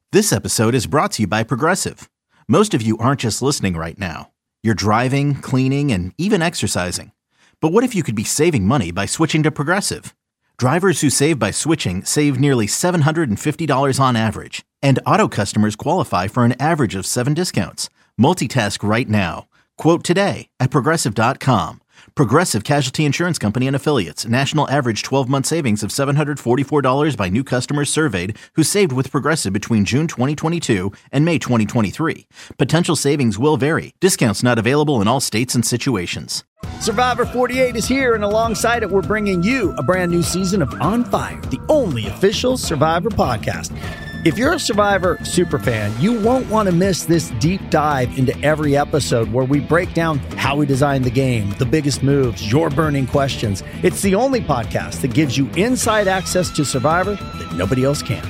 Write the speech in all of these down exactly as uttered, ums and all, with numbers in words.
This episode is brought to you by Progressive. Most of you aren't just listening right now. You're driving, cleaning, and even exercising. But what if you could be saving money by switching to Progressive? Drivers who save by switching save nearly seven hundred fifty dollars on average. And auto customers qualify for an average of seven discounts. Multitask right now. Quote today at Progressive dot com. Progressive Casualty Insurance Company and Affiliates. National average twelve-month savings of seven hundred forty-four dollars by new customers surveyed who saved with Progressive between June twenty twenty-two and May twenty twenty-three. Potential savings will vary. Discounts not available in all states and situations. Survivor forty-eight is here, and alongside it, we're bringing you a brand new season of On Fire, the only official Survivor podcast. If you're a Survivor superfan, you won't want to miss this deep dive into every episode where we break down how we designed the game, the biggest moves, your burning questions. It's the only podcast that gives you inside access to Survivor that nobody else can.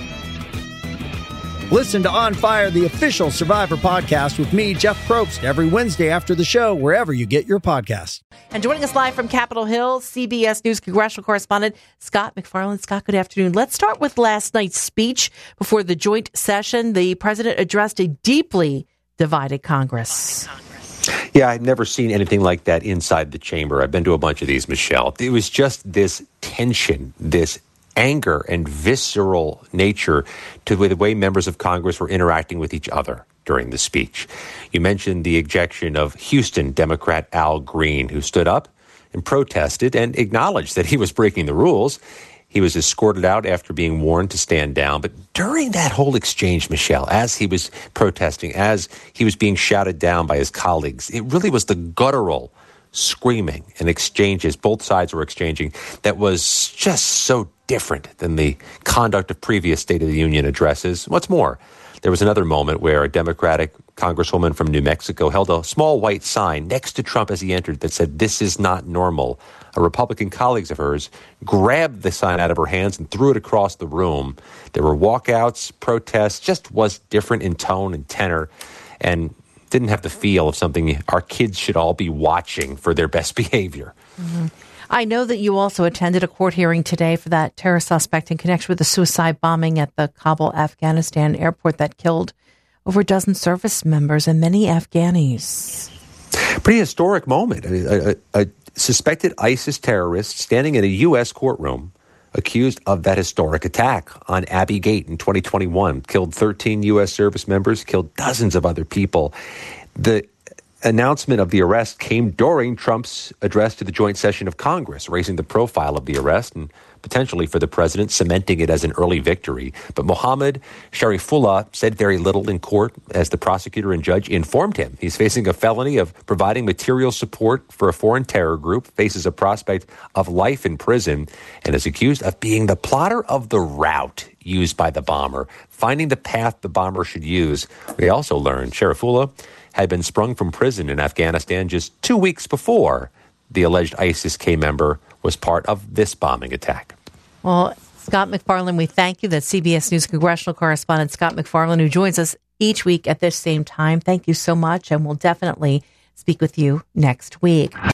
Listen to On Fire, the official Survivor podcast with me, Jeff Probst, every Wednesday after the show, wherever you get your podcasts. And joining us live from Capitol Hill, C B S News congressional correspondent Scott MacFarlane. Scott, good afternoon. Let's start with last night's speech before the joint session. The president addressed a deeply divided Congress. Yeah, I've never seen anything like that inside the chamber. I've been to a bunch of these, Michelle. It was just this tension, this anger and visceral nature to the way members of Congress were interacting with each other during the speech. You mentioned the ejection of Houston Democrat Al Green, who stood up and protested and acknowledged that he was breaking the rules. He was escorted out after being warned to stand down. But during that whole exchange, Michelle, as he was protesting, as he was being shouted down by his colleagues, it really was the guttural screaming and exchanges both sides were exchanging that was just so different than the conduct of previous State of the Union addresses. What's more, there was another moment where a Democratic congresswoman from New Mexico held a small white sign next to Trump as he entered that said, "This is not normal." A Republican colleague of hers grabbed the sign out of her hands and threw it across the room. There were walkouts, protests, just was different in tone and tenor, and didn't have the feel of something our kids should all be watching for their best behavior. Mm-hmm. I know that you also attended a court hearing today for that terror suspect in connection with the suicide bombing at the Kabul, Afghanistan airport that killed over a dozen service members and many Afghanis. Pretty historic moment. A, a, a suspected ISIS terrorist standing in a U S courtroom accused of that historic attack on Abbey Gate in twenty twenty-one, killed thirteen U S service members, killed dozens of other people. The announcement of the arrest came during Trump's address to the joint session of Congress, raising the profile of the arrest and potentially for the president, cementing it as an early victory. But Mohammed Sharifullah said very little in court as the prosecutor and judge informed him. He's facing a felony of providing material support for a foreign terror group, faces a prospect of life in prison, and is accused of being the plotter of the route used by the bomber, finding the path the bomber should use. We also learned Sharifullah had been sprung from prison in Afghanistan just two weeks before the alleged ISIS-K member was part of this bombing attack. Well, Scott MacFarlane, we thank you. That's C B S News congressional correspondent Scott MacFarlane, who joins us each week at this same time. Thank you so much, and we'll definitely speak with you next week.